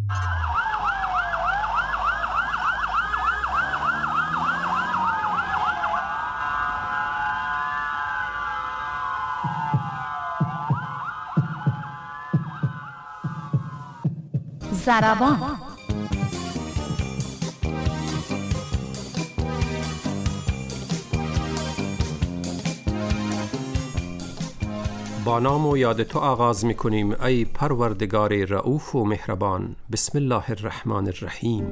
ضربان. با نام و یاد تو آغاز می کنیم ای پروردگار رؤوف و مهربان. بسم الله الرحمن الرحیم.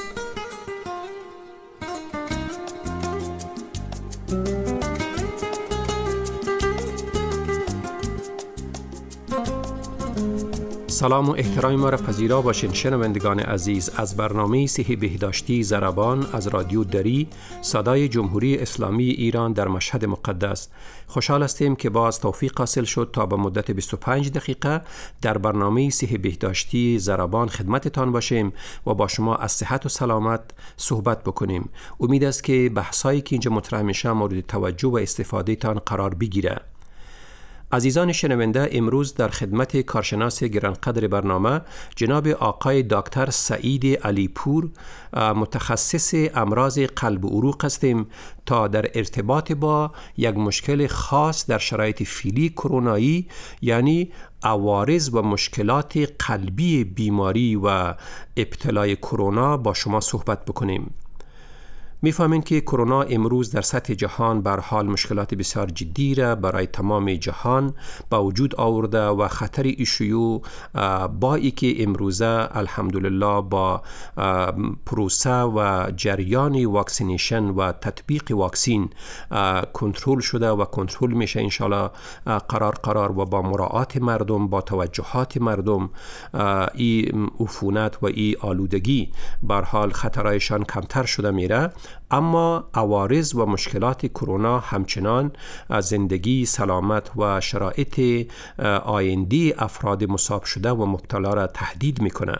سلام و احترام ما را پذیرا باشین شنوندگان عزیز از برنامه صحی بهداشتی ضربان از رادیو دری صدای جمهوری اسلامی ایران در مشهد مقدس. خوشحال هستیم که باز توفیق حاصل شد تا به مدت 25 دقیقه در برنامه صحی بهداشتی ضربان خدمتتان باشیم و با شما از صحت و سلامت صحبت بکنیم. امید است که بحثایی که اینجا مطرح میشه مورد توجه و استفاده تان قرار بگیره. عزیزان شنونده، امروز در خدمت کارشناس گرانقدر برنامه جناب آقای دکتر سعید علیپور متخصص امراض قلب و عروق هستیم تا در ارتباط با یک مشکل خاص در شرایط فعلی کرونایی یعنی عوارض و مشکلات قلبی بیماری و ابتلای کرونا با شما صحبت بکنیم. می‌فهمین که کرونا امروز در سطح جهان به هر حال مشکلات بسیار جدی را برای تمام جهان با وجود آورده و خطر شیوع با ای که امروزه الحمدلله با پروسه و جریان واکسینیشن و تطبیق واکسین کنترل شده و کنترل میشه انشالله قرار و با مراعات مردم با توجهات مردم این عفونت و این آلودگی به هر حال خطرایشان کمتر شده میره. اما عوارض و مشکلات کرونا همچنان زندگی، سلامت و شرایط آینده افراد مصاب شده و مبتلا را تهدید میکنه.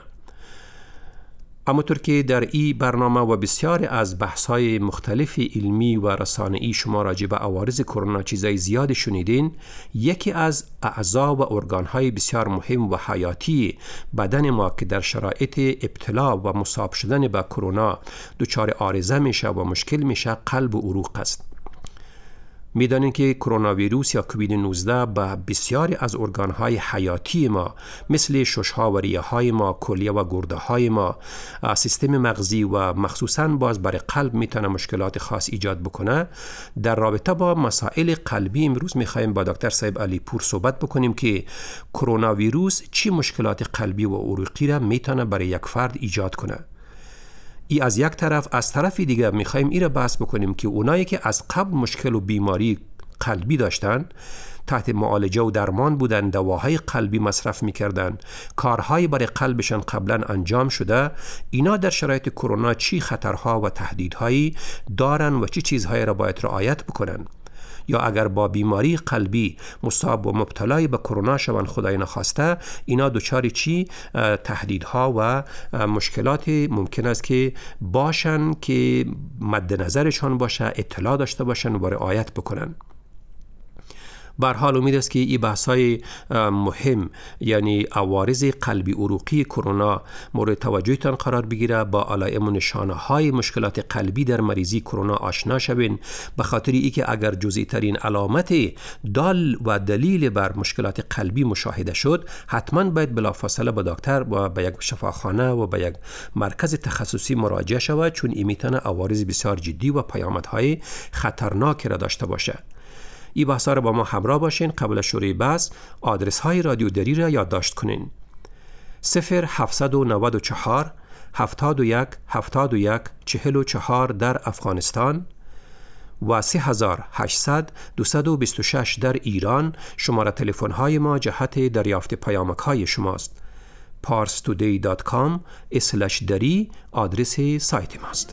همونطور که در این برنامه و بسیار از بحث‌های مختلف علمی و رسانه‌ای شما راجع به عوارض کرونا چیزای زیاد شنیدین، یکی از اعضا و ارگان‌های بسیار مهم و حیاتی بدن ما که در شرایط ابتلا و مصاب شدن به کرونا دچار عارضه میشه و مشکل میشه قلب و عروق است. میدانید که کرونا ویروس یا کووید 19 به بسیاری از ارگان‌های حیاتی ما مثل شش‌ها و ریه‌های ما، کلیه و گرده‌های ما، سیستم مغزی و مخصوصاً باز برای قلب میتونه مشکلات خاص ایجاد بکنه. در رابطه با مسائل قلبی امروز می‌خوایم با دکتر صاحب علیپور صحبت بکنیم که کرونا ویروس چی مشکلات قلبی و عروقی را میتونه برای یک فرد ایجاد کنه. ای از یک طرف، از طرف دیگه میخوایم این را بحث بکنیم که اونایی که از قبل مشکل و بیماری قلبی داشتن، تحت معالجه و درمان بودن، دواهای قلبی مصرف میکردن، کارهای برای قلبشان قبلا انجام شده، اینا در شرایط کرونا چی خطرها و تهدیدهایی دارن و چی چیزهایی را باید رعایت بکنن. یا اگر با بیماری قلبی مصاب و مبتلای به کرونا شوند خدای نخواسته، اینا دچار چی تهدیدها و مشکلات ممکن است که باشن که مد نظرشان باشه، اطلاع داشته باشن و رعایت بکنن. به هر حال امید است که این بحث‌های مهم یعنی عوارض قلبی عروقی کرونا مورد توجهتان قرار بگیره. با علائم و نشانه‌های مشکلات قلبی در مریضی کرونا آشنا شوین، به خاطر اینکه اگر جزئی ترین علامت دال و دلیل بر مشکلات قلبی مشاهده شد، حتما باید بلافاصله به دکتر و به یک شفاخانه و به یک مرکز تخصصی مراجعه شود، چون این میتونه عوارض بسیار جدی و پیامدهای خطرناک را داشته باشه. این بحثا را با ما همراه باشین. قبل از شروع بحث آدرس های رادیو دری را یادداشت کنین: 0794 71 71 44 در افغانستان و 3800 226 در ایران. شماره تلفن های ما جهت دریافت پیامک های شماست. parstoday.com/dari آدرس سایت ماست.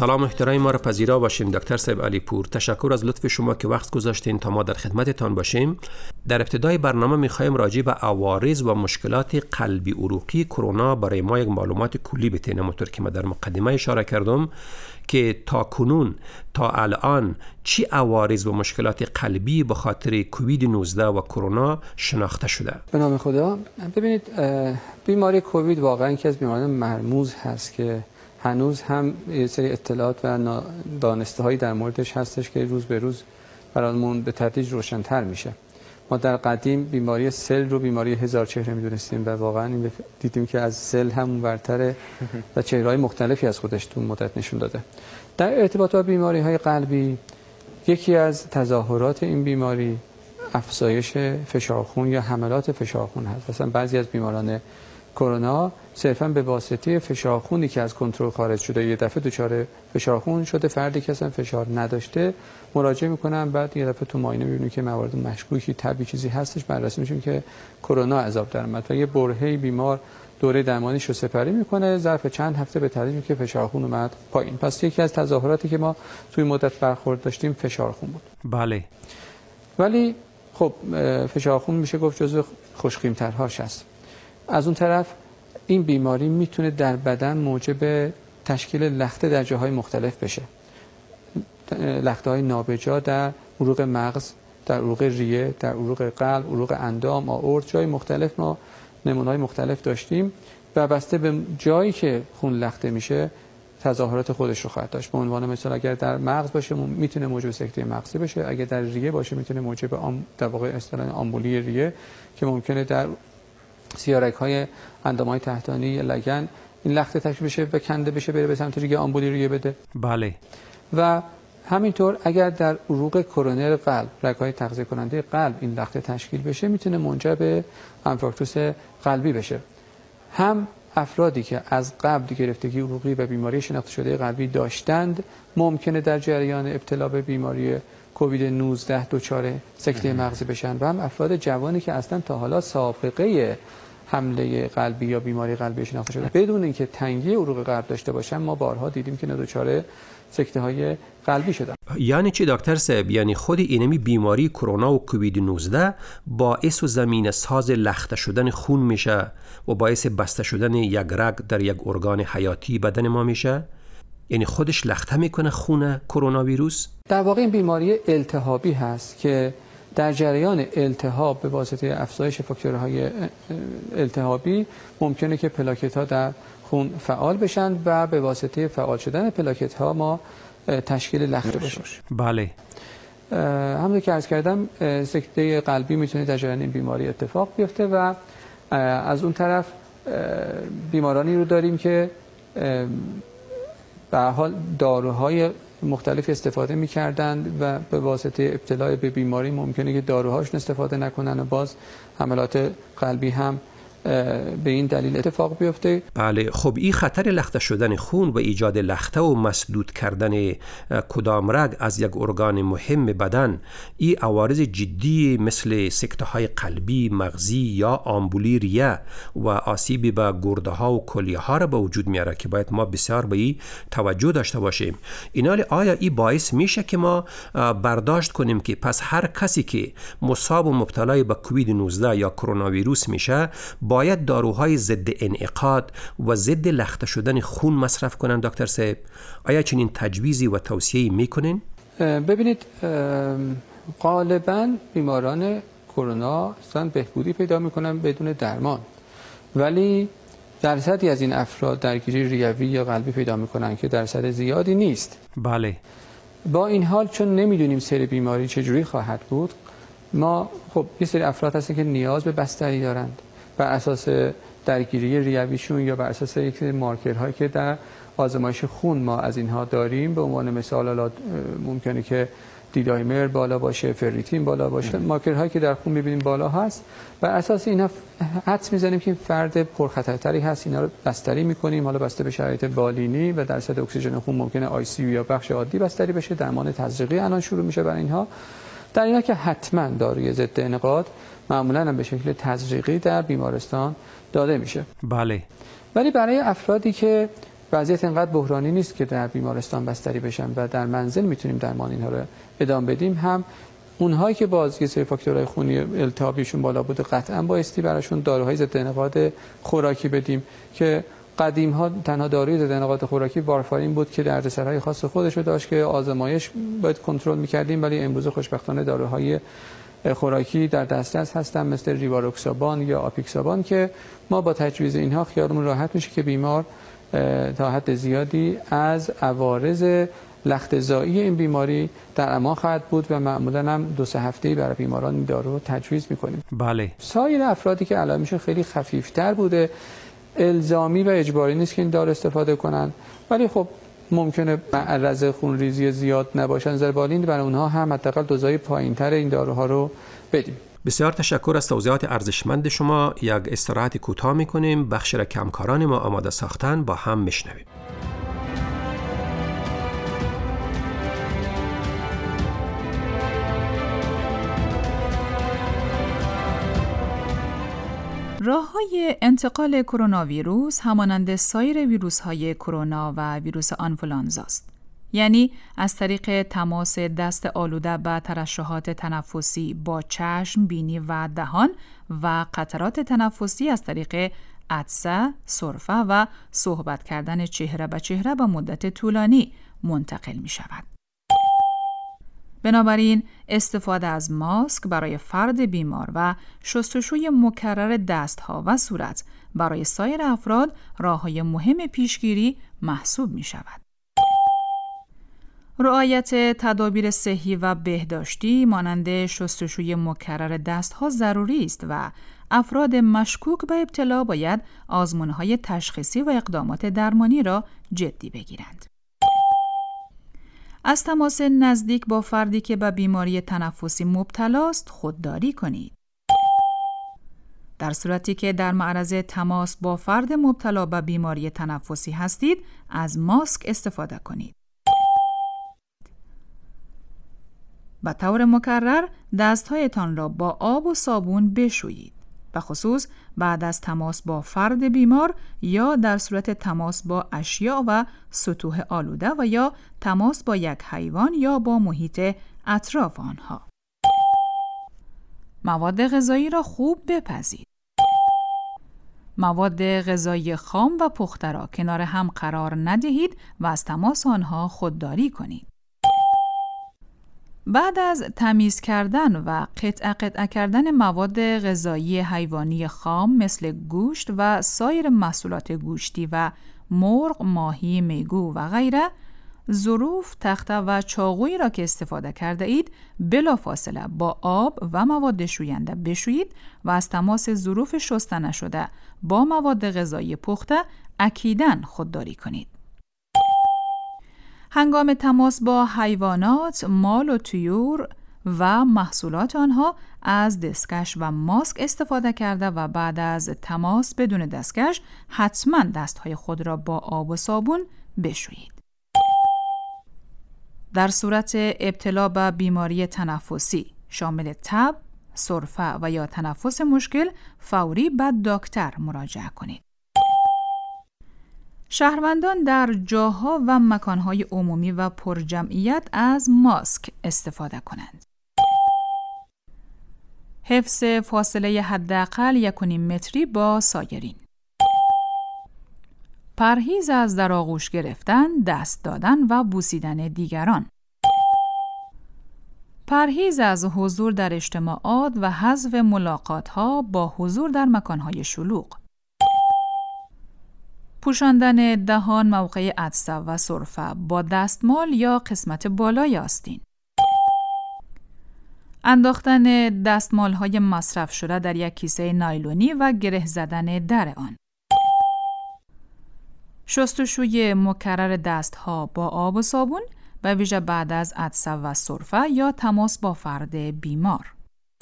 سلام احترام ما را پذیرا باشین دکتر صاحب علی پور. تشکر از لطف شما که وقت گذاشتین تا ما در خدمتتان باشیم. در ابتدای برنامه می‌خوایم راجع به عوارض و مشکلات قلبی عروقی کرونا برای ما یک معلومات کلی بتین. همونطور که ما در مقدمه اشاره کردم که تا کنون تا الان چی عوارض و مشکلات قلبی به خاطر کووید 19 و کرونا شناخته شده؟ به نام خدا. ببینید بیماری کووید واقعا یکی از بیماریان مرموز هست که هنوز هم یه سری اطلاعات و دانسته‌هایی در موردش هستش که روز به روز برامون به تدریج روشن‌تر میشه. ما در قدیم بیماری سل رو بیماری هزار چهره می‌دونستیم و واقعا این دیدیم که از سل هم برتره و چهره‌های مختلفی از خودش تو مدت نشون داده. در ارتباط با بیماری‌های قلبی یکی از تظاهرات این بیماری افزایش فشار خون یا حملات فشار خون هست. مثلا بعضی از بیماران کرونا صرفاً به واسطه فشار خونی که از کنترل خارج شده یه دفعه دچار فشار خون شده، فردی که اصلا فشار نداشته مراجعه میکنن، بعد یه دفعه تو معاینه میبینیم که موارد مشکوکی تبی چیزی هستش، بررسی میشیم که کرونا عذاب در اومد و یه برهه‌ای بیمار دوره درمانیش رو سپری میکنه، ظرف چند هفته به تدریج که فشار خون اومد پایین. پس یکی از تظاهراتی که ما توی مدت برخورد داشتیم فشار خون بود. بله. ولی خب فشار خون میشه گفت جزو خوش‌خیم‌ترهاش هست. از اون طرف این بیماری میتونه در بدن موجب تشکیل لخته در جاهای مختلف بشه. لخته‌های نابجا در عروق مغز، در عروق ریه، در عروق قلب، عروق اندام، آئورت، جای مختلف ما نمونه‌های مختلف داشتیم و بسته به جایی که خون لخته میشه تظاهرات خودش رو خواهد داشت. به عنوان مثال اگر در مغز باشه میتونه موجب سکته مغزی بشه، اگر در ریه باشه میتونه موجب در واقع اصطلاحاً آمبولی ریه که ممکنه در سیارک‌های اندام‌های تحتانی لگن این لخته تشکیل بشه و کنده بشه بره به سمت ریه آمبولی ریه بده. بله. و همینطور اگر در عروق کرونر قلب، رگ‌های تغذیه کننده قلب این لخته تشکیل بشه میتونه منجر به انفارکتوس قلبی بشه. هم افرادی که از قبل گرفتگی عروقی و بیماری شناخته شده قلبی داشتند ممکنه در جریان ابتلا به بیماری کووید 19 دچار سکته مغزی بشن و هم افراد جوانی که اصلا تا حالا سابقه حمله قلبی یا بیماری قلبی شناخته شده بدون اینکه تنگی عروق قلب داشته باشن ما بارها دیدیم که دچار سکته های قلبی شدن. یعنی چی دکتر صاحب؟ یعنی خود اینمی بیماری کرونا و کووید 19 باعث و زمینه ساز لخته شدن خون میشه و باعث بسته شدن یک رگ در یک ارگان حیاتی بدن ما میشه؟ یعنی خودش لخته میکنه خون کرونا ویروس؟ در واقع این بیماری التهابی هست که در جریان التهاب به واسطه افزایش فاکتورهای التهابی ممکنه که پلاکت ها در خون فعال بشن و به واسطه فعال شدن پلاکت ها ما تشکیل لخته بشه. بله. همونطور که عرض کردم سکته قلبی میتونه در جریان این بیماری اتفاق بیفته و از اون طرف بیمارانی رو داریم که به حال داروهای مختلف استفاده می‌کردند و به واسطه ابتلا به بیماری ممکنه که داروهاشون استفاده نکنن و باز حملات قلبی هم به این دلیل اتفاق بیفته. بله. خب این خطر لخته شدن خون و ایجاد لخته و مسدود کردن کدام رگ از یک ارگان مهم بدن این عوارض جدی مثل سکته های قلبی، مغزی یا آمبولی ریه و آسیب به گرده ها و کلیه ها را به وجود میاره که باید ما بسیار به این توجه داشته باشیم. اینال آیا این باعث میشه که ما برداشت کنیم که پس هر کسی که مصاب و مبتلای به کووید 19 یا کرونا ویروس میشه باید داروهای ضد انعقاد و ضد لخته شدن خون مصرف کنن دکتر صاحب؟ آیا چنین تجویزی و توصیه‌ای میکنین؟ ببینید غالباً بیماران کرونا اصلا بهبودی پیدا میکنن بدون درمان، ولی درصدی از این افراد درگیری ریوی یا قلبی پیدا میکنن که درصد زیادی نیست. بله. با این حال چون نمیدونیم سیر بیماری چجوری خواهد بود، ما خب یه سری افراد هستن که نیاز به بستری دارند بر اساس درگیری ریویشون یا بر اساس یک مارکرهایی که در آزمایش خون ما از اینها داریم. به عنوان مثال ممکنه که دیدایمر بالا باشه، فریتین بالا باشه، مارکرهایی که در خون می‌بینیم بالا هست. بر اساس اینا حدس می‌زنیم که فرد پرخطرتری هست، اینا رو بستری می‌کنیم، حالا بسته به شرایط بالینی و درصد اکسیژن خون ممکنه آی سی یا بخش عادی بستری بشه. درمان تزریقی الان شروع میشه برای اینها. در اینا که حتما داروی ضد انعقاد معمولاً هم به شکل تزریقی در بیمارستان داده میشه. بله. ولی برای افرادی که وضعیت اینقدر بحرانی نیست که در بیمارستان بستری بشن و در منزل میتونیم درمان اینها رو ادامه بدیم، هم اونهایی که باز یه سری فاکتورهای خونی التهابیشون بالا بوده قطعا بایستی براشون داروهای ضد انعقاد خوراکی بدیم که قدیم ها تنها داروی ضد انعقاد خوراکی وارفارین بود که دردسرهای خاص خودش رو داشت که آزمایش باید کنترل می‌کردیم، ولی امروز خوشبختانه داروهای خوراکی در دسترس هستن مثل ریواروکسابان یا آپیکسابان که ما با تجویز اینها خیالمون راحت میشه که بیمار تا حد زیادی از عوارض لخته‌زایی این بیماری در امان خواهد بود و معمولا هم 2-3 هفته‌ای برای بیماران این دارو رو تجویز می‌کنیم. بله. سایر افرادی که علائمشون خیلی خفیف‌تر بوده الزامی و اجباری نیست که این دارو استفاده کنن، ولی خب ممکنه معرض خونریزی زیاد نباشن، زربالین برای اونها هم حداقل دوزهای پایین‌تر این داروها رو بدیم. بسیار تشکر از توضیحات ارزشمند شما. یک استراحت کوتاه می‌کنیم، بخش را که همکاران ما آماده ساختن با هم میشنویم. راه‌های انتقال کرونا ویروس همانند سایر ویروس‌های کرونا و ویروس آنفولانزا است. یعنی از طریق تماس دست آلوده به ترشحات تنفسی با چشم، بینی و دهان و قطرات تنفسی از طریق عطسه، سرفه و صحبت کردن چهره به چهره به مدت طولانی منتقل می شود. بنابراین استفاده از ماسک برای فرد بیمار و شستشوی مکرر دستها و صورت برای سایر افراد راه‌های مهم پیشگیری محسوب می شود. رعایت تدابیر صحی و بهداشتی مانند شستشوی مکرر دستها ضروری است و افراد مشکوک به ابتلا باید آزمون‌های تشخیصی و اقدامات درمانی را جدی بگیرند. از تماس نزدیک با فردی که به بیماری تنفسی مبتلا است خودداری کنید. در صورتی که در معرض تماس با فرد مبتلا به بیماری تنفسی هستید، از ماسک استفاده کنید. به طور مکرر دستهایتان را با آب و صابون بشویید، به خصوص بعد از تماس با فرد بیمار یا در صورت تماس با اشیاء و سطوح آلوده و یا تماس با یک حیوان یا با محیط اطراف آنها. مواد غذایی را خوب بپزید. مواد غذایی خام و پخته را کنار هم قرار ندهید و از تماس آنها خودداری کنید. بعد از تمیز کردن و قطعه کردن مواد غذایی حیوانی خام مثل گوشت و سایر محصولات گوشتی و مرغ، ماهی، میگو و غیره، ظروف، تخته و چاقویی را که استفاده کرده اید بلافاصله با آب و مواد شوینده بشویید و از تماس ظروف شسته نشده با مواد غذایی پخته اکیداً خودداری کنید. هنگام تماس با حیوانات، مال و طیور و محصولات آنها از دستکش و ماسک استفاده کرده و بعد از تماس بدون دستکش حتما دستهای خود را با آب و صابون بشویید. در صورت ابتلا به بیماری تنفسی شامل تب، سرفه و یا تنفس مشکل فوری به دکتر مراجعه کنید. شهروندان در جاها و مکانهای عمومی و پرجمعیت از ماسک استفاده کنند. حفظ فاصله حداقل 1.5 متری با سایرین. پرهیز از در آغوش گرفتن، دست دادن و بوسیدن دیگران. پرهیز از حضور در اجتماعات و حذف ملاقات‌ها با حضور در مکانهای شلوغ. پوشاندن دهان موقع عطسه و سرفه با دستمال یا قسمت بالای آستین. انداختن دستمال‌های مصرف شده در یک کیسه نایلونی و گره زدن در آن. شستشوی مکرر دستها با آب و صابون به ویژه بعد از عطسه و سرفه یا تماس با فرد بیمار.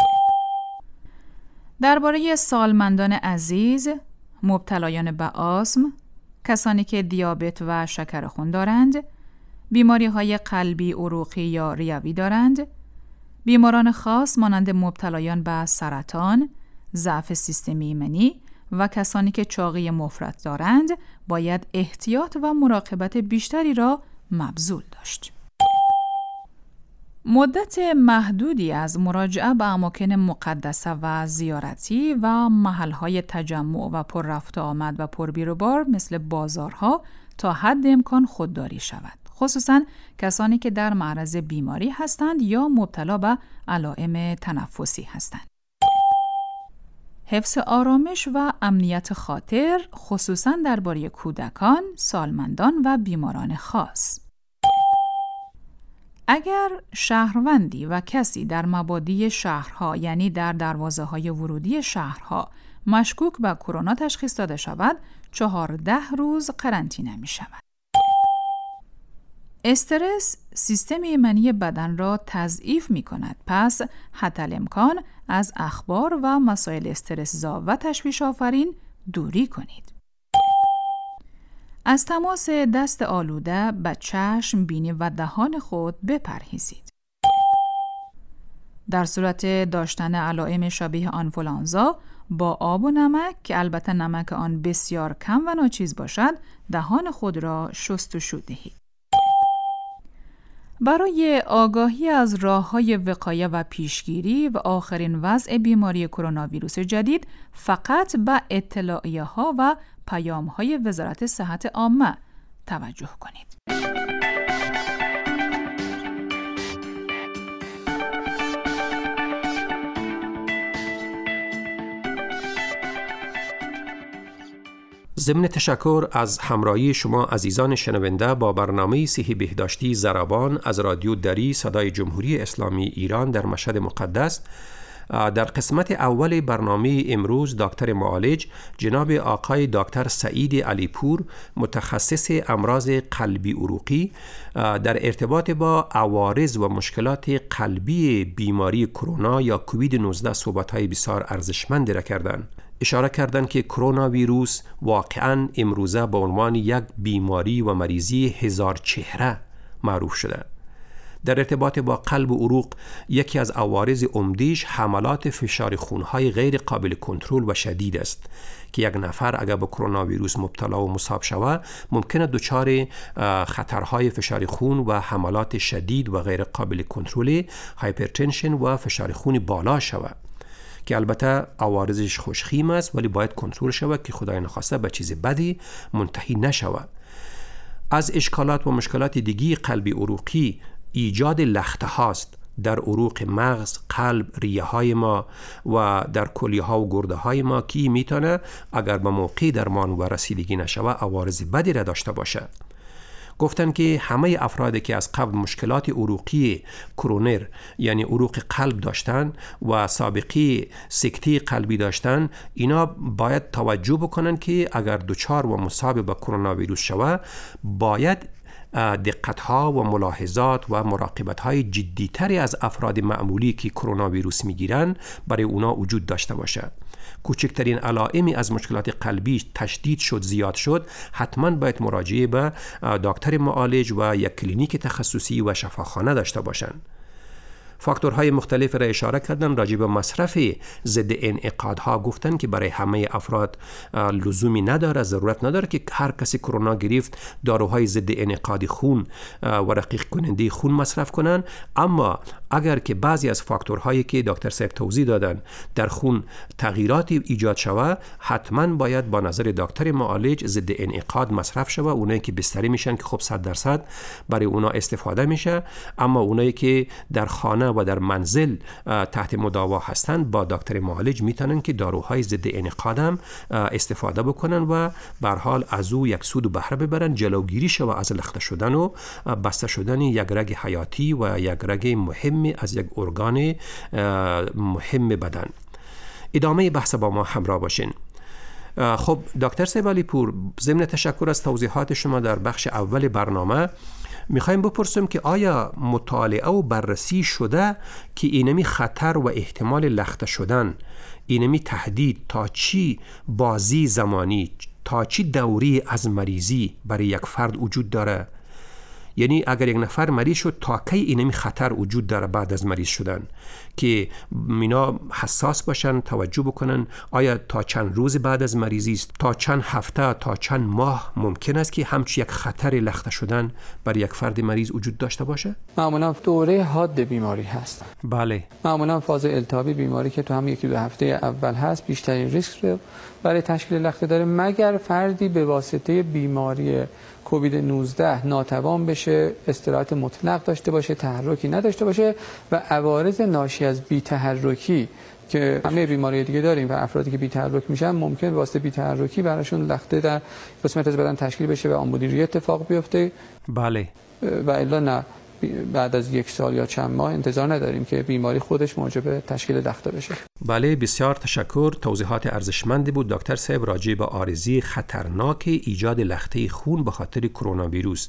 درباره سالمندان عزیز، مبتلایان به آسم، کسانی که دیابت و شکر خون دارند، بیماری‌های قلبی، عروقی یا ریوی دارند، بیماران خاص مانند مبتلایان به سرطان، ضعف سیستم ایمنی و کسانی که چاقی مفرط دارند باید احتیاط و مراقبت بیشتری را مبذول داشت. مدت محدودی از مراجعه به اماکن مقدسه و زیارتی و محل‌های تجمع و پر رفت آمد و پر بیر و بار مثل بازارها تا حد امکان خودداری شود، خصوصاً کسانی که در معرض بیماری هستند یا مبتلا به علائم تنفسی هستند. حفظ آرامش و امنیت خاطر، خصوصاً درباره کودکان، سالمندان و بیماران خاص. اگر شهروندی و کسی در مبادی شهرها، یعنی در دروازه‌های ورودی شهرها، مشکوک به کرونا تشخیص داده شود، 14 روز قرنطینه می شود. استرس سیستم ایمنی بدن را تضعیف می کند، پس حتی الامکان از اخبار و مسائل استرس‌زا و تشویش آفرین دوری کنید. از تماس دست آلوده به چشم، بینی و دهان خود بپرهیزید. در صورت داشتن علائم شبیه آنفولانزا، با آب و نمک که البته نمک آن بسیار کم و ناچیز باشد، دهان خود را شست و شو دهید. برای آگاهی از راه‌های وقایه و پیشگیری و آخرین وضع بیماری کرونا ویروس جدید، فقط به اطلاعیه‌ها و پیام‌های وزارت صحت عامه توجه کنید. ضمن تشکر از همراهی شما عزیزان شنونده با برنامه صحی بهداشتی زربان از رادیو دری صدای جمهوری اسلامی ایران در مشهد مقدس. در قسمت اول برنامه امروز دکتر معالج جناب آقای دکتر سعید علیپور، متخصص امراض قلبی عروقی، در ارتباط با عوارض و مشکلات قلبی بیماری کرونا یا کووید 19 صحبت‌های بسیار ارزشمندی را کردند. اشاره کردند که کرونا ویروس واقعاً امروزه به عنوان یک بیماری و مریضی هزار چهره معروف شده. در ارتباط با قلب و عروق، یکی از عوارض عمده‌اش حملات فشار خون‌های غیر قابل کنترل و شدید است که یک نفر اگر به کرونا ویروس مبتلا و مصاب شود، ممکنه دچار خطرهای فشار خون و حملات شدید و غیر قابل کنترل هایپرتنشن و فشار خون بالا شود، که البته عوارضش خوشخیم است ولی باید کنترل شود که خدای نخواسته به چیز بدی منتهی نشود. از اشکالات و مشکلات دیگی قلبی عروقی ایجاد لخته هاست در عروق مغز، قلب، ریه های ما و در کلیه ها و گرده های ما که میتونه اگر به موقع درمان و رسیدگی نشود عوارض بدی را داشته باشه. گفتن که همه افرادی که از قبل مشکلات عروقی کرونر یعنی عروق قلب داشتن و سابقه سکته قلبی داشتن، اینا باید توجه بکنن که اگر دچار و مصاب به کرونا ویروس شود، باید دقت‌ها و ملاحظات و مراقبت‌های جدی‌تری از افراد معمولی که کرونا ویروس می‌گیرن برای اونا وجود داشته باشه. کوچکترین علائمی از مشکلات قلبی تشدید شد، زیاد شد، حتما باید مراجعه به دکتر معالج و یک کلینیک تخصصی و شفاخانه داشته باشند. فاکتورهای مختلف را اشاره کردن. راجع به مصرف ضد انعقادها گفتن که برای همه افراد لزومی نداره، ضرورت نداره که هر کسی کرونا گرفت داروهای ضد انعقاد خون و رقیق کننده خون مصرف کنن، اما اگر که بعضی از فاکتورهایی که دکتر صاحب توضیح دادن در خون تغییراتی ایجاد شود، حتما باید با نظر دکتر معالج ضد انعقاد مصرف شود. اونایی که بستری میشن که خب 100% برای اونا استفاده میشه، اما اونایی که در خانه و در منزل تحت مداوا هستند با دکتر معالج میتونن که داروهای ضد انعقاد هم استفاده بکنن و به هر حال از او یک سود و بهره ببرن، جلوگیری شود از لخته شدن و بسته شدن یک رگ حیاتی و یک رگ مهم از یک ارگان مهم بدن. ادامه بحث با ما همراه باشین. خب دکتر صاحب علیپور، ضمن تشکر از توضیحات شما در بخش اول برنامه، میخوایم بپرسیم که آیا مطالعه و بررسی شده که اینمی خطر و احتمال لخته شدن، اینمی تهدید تا چی بازی زمانی، تا چی دوری از مریضی برای یک فرد وجود داره؟ یعنی اگر یک نفر مریض شد تا کی اینمی خطر وجود داره بعد از مریض شدن که اینا حساس باشن، توجه بکنن آیا تا چند روز بعد از مریضی است، تا چند هفته، تا چند ماه ممکن است که همچین یک خطر لخته شدن برای یک فرد مریض وجود داشته باشه؟ معمولا دوره حاد بیماری هست. بله. معمولا فاز التهابی بیماری که تو هم 1-2 هفته اول هست بیشترین ریسک رو برای تشکیل لخته داره، مگر فردی به واسطه بیماری کووید 19 ناتوان بشه، استراحت مطلق داشته باشه، تحرکی نداشته باشه و عوارض ناشی از بی‌تحرکی که همه بیماری دیگه داریم و افرادی که بی‌تحرک میشن ممکن واسطه بی‌تحرکی براشون لخته در قسمت از بدن تشکیل بشه و آمبولوری اتفاق بیفته. بله. و الا نه، بعد از 1 سال یا چند ماه انتظار نداریم که بیماری خودش موجب تشکیل لخته بشه. بله، بسیار تشکر. توضیحات ارزشمندی بود دکتر صاحب راجع به عارضه خطرناک ایجاد لخته خون به خاطر کرونا ویروس.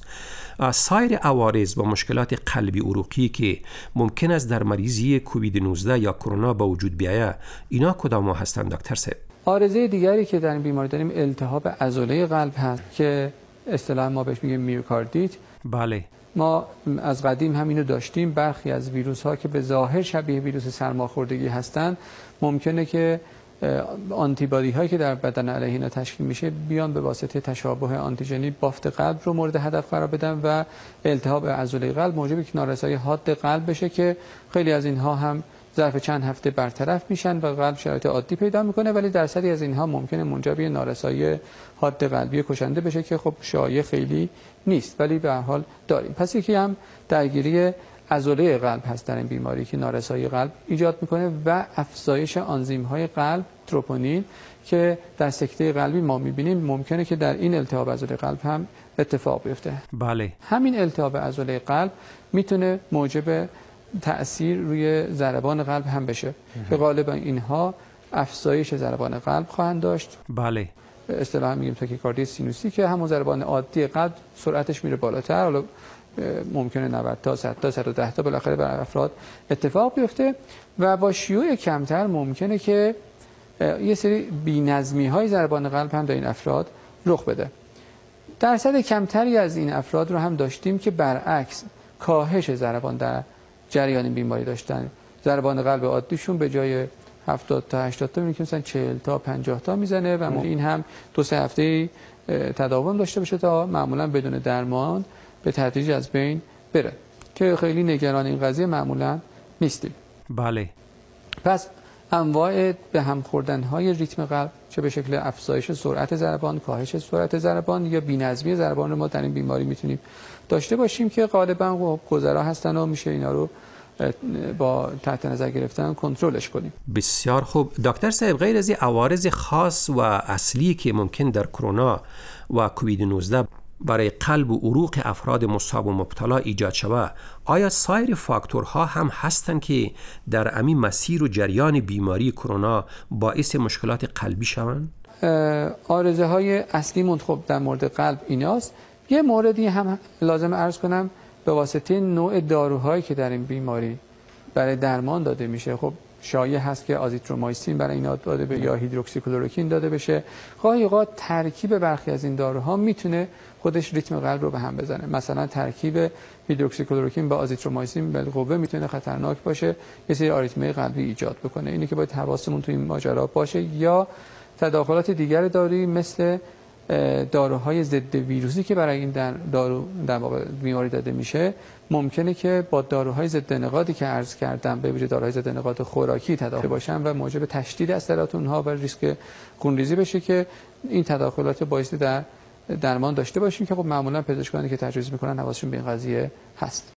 سایر عوارض و مشکلات قلبی عروقی که ممکن است در مریضی کووید 19 یا کرونا به وجود بیاید، اینا کدام هستند دکتر صاحب؟ عارضه دیگری که در این بیماری داریم التهاب عضله قلب هست که اصطلاحاً ما بهش میگیم میوکاردیت. بله. ما از قدیم هم اینو داشتیم. برخی از ویروس ها که به ظاهر شبیه ویروس سرماخوردگی هستند ممکنه که آنتیبادی هایی که در بدن علیه اینا تشکیل میشه بیان به واسطه تشابه آنتیژنی بافت قلب رو مورد هدف قرار بدن و التهاب عضله قلب موجب نارسایی حاد قلب بشه که خیلی از اینها هم ظرف چند هفته برطرف میشن و قلب شرایط عادی پیدا میکنه، ولی درصدی از اینها ممکنه منجر به نارسایی حاد قلبی کشنده بشه که خب شایع خیلی نیست، ولی به هر حال داریم. پس یکی هم درگیری عضله قلب هست در این بیماری که نارسایی قلب ایجاد میکنه و افزایش آنزیم های قلب تروپونین که در سکته قلبی ما میبینیم ممکنه که در این التهاب عضله قلب هم اتفاق بیفته. بله. همین التهاب عضله قلب میتونه موجب تأثیر روی ضربان قلب هم بشه که غالبا اینها افزایش ضربان قلب خواهند داشت. بله. اصطلاحاً میگیم تاکیکاردی سینوسی که همون ضربان عادی قلب سرعتش میره بالاتر، حالا ممکنه 90 تا 100 تا 110 تا بالاخره برای افراد اتفاق بیفته و با شیوع کمتر ممکنه که یه سری بی‌نظمی های ضربان قلب هم در این افراد رخ بده. درصد کمتری از این افراد رو هم داشتیم که برعکس کاهش ضربان در جریان بیماری داشتن. ضربان قلب عادیشون به جای 70 تا 80 تا میگه مثلا 40 تا 50 تا میزنه و این هم 2-3 هفته تداوم داشته باشه تا معمولا بدون درمان به تدریج از بین بره که خیلی نگران این قضیه معمولا نیستیم. بله. پس انواع به هم خوردن های ریتم قلب چه به شکل افزایش سرعت ضربان، کاهش سرعت ضربان یا بی‌نظمی ضربان رو ما در این بیماری میتونیم داشته باشیم که غالبا گذرا هستن و میشه اینا رو با تحت نظر گرفتن کنترلش کنیم. بسیار خوب. دکتر صاحب، غیر از عوارض خاص و اصلی که ممکن در کرونا و کووید 19 برای قلب و عروق افراد مصاب و مبتلا ایجاد شود، آیا سایر فاکتورها هم هستند که در همین مسیر و جریان بیماری کرونا باعث مشکلات قلبی شوند؟ عارضه های اصلی خب در مورد قلب ایناست. یه موردی هم لازم عرض کنم، به واسطه نوع داروهایی که در این بیماری برای درمان داده میشه. خب شایع هست که آزیترومایسین برای اینا داده بشه یا هیدروکسیکلoroquine داده بشه. گاهی اوقات ترکیب برخی از این داروها میتونه خودش ریتم قلب رو به هم بزنه. مثلا ترکیب هیدروکسیکلoroquine با آزیترومایسین بالقوه میتونه خطرناک باشه، یه سری آریتمی قلبی ایجاد بکنه. اینی که باید حواسمون تو این ماجرا باشه. یا تداخلات دیگر دارویی مثل داروهای ضد ویروسی که برای این دارو در واقع بیماری داده میشه ممکنه که با داروهای ضد انعقادی که عرض کردم به ویژه داروهای ضد انعقاد خوراکی تداخل باشن و موجب تشدید اثرات اونها و ریسک خونریزی بشه که این تداخلات باعث در درمان داشته باشیم که خب معمولا پزشکانی که تجویز میکنن حواسشون به این قضیه هست.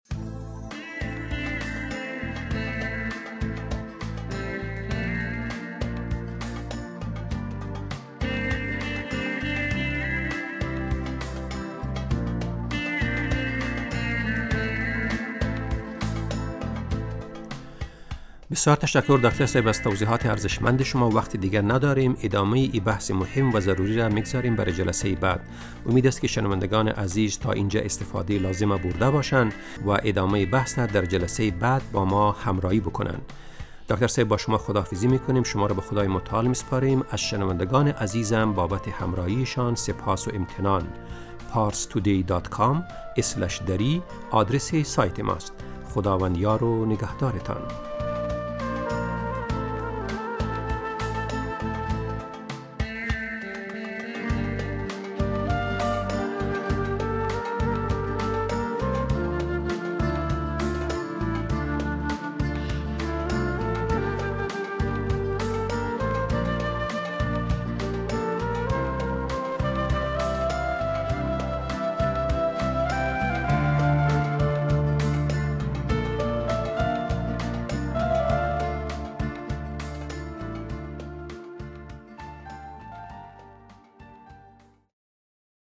بسیار تشکر دکتر صاحب از توضیحات ارزشمند شما. وقتی دیگر نداریم، ادامه ای بحث مهم و ضروری را میگذاریم برای جلسه بعد. امید است که شنوندگان عزیز تا اینجا استفاده لازم برده باشند و ادامه بحث را در جلسه بعد با ما همراهی بکنند. دکتر صاحب با شما خداحافظی میکنیم. شما را به خدای متعال میسپاریم. از شنوندگان عزیزم بابت همراهیشان سپاس و امتنان. parstoday.com/dari آدرس سایت ماست. خداوند یار و نگهدارتان.